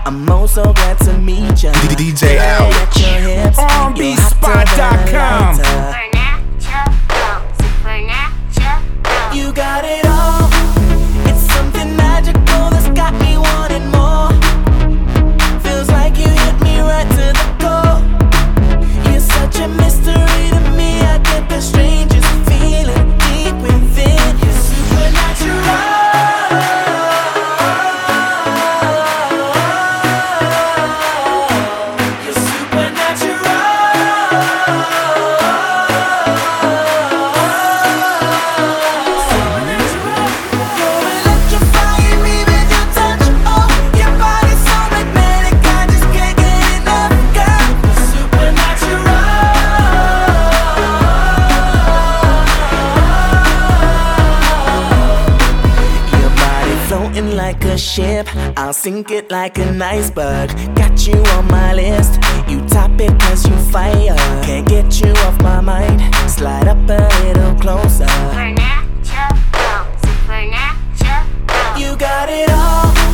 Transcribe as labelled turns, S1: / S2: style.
S1: I'm also glad to meet ya.
S2: DJ Al.
S3: R&Bspot.com.
S1: You got it all. It's something magical that's got me wanting more. Feels like you hit me right to the core. You're such a mystery to me. I get the strangest feeling deep within. You're supernatural. Like a ship, I'll sink it like an iceberg. Got you on my list, you top it cause you fire. Can't get you off my mind, slide up a little closer. You got it all.